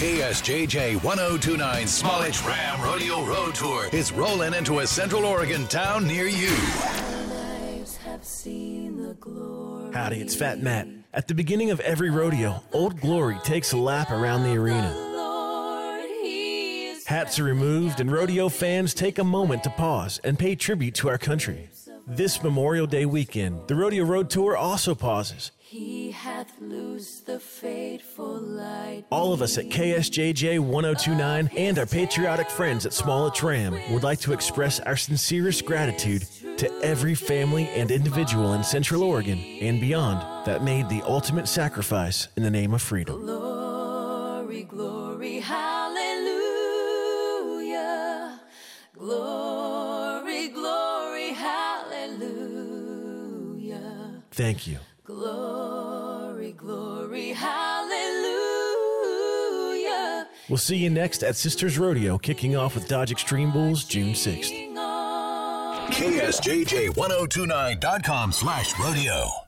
KSJJ 1029 Smollett Ram Rodeo Road Tour is rolling into a Central Oregon town near you. Howdy, it's Fat Matt. At the beginning of every rodeo, Old Glory takes a lap around the arena. Hats are removed and rodeo fans take a moment to pause and pay tribute to our country. This Memorial Day weekend, the Rodeo Road Tour also pauses. He hath loosed the fateful light. All of us at KSJJ 1029 and our patriotic friends at Smollett Ram would like to express our sincerest gratitude to every family and individual in Central Oregon and beyond that made the ultimate sacrifice in the name of freedom. Glory, glory, hallelujah. Glory, glory, hallelujah. Thank you. Glory, glory, hallelujah. We'll see you next at Sisters Rodeo, kicking off with Dodge Extreme Bulls June 6th. KSJJ1029.com/rodeo.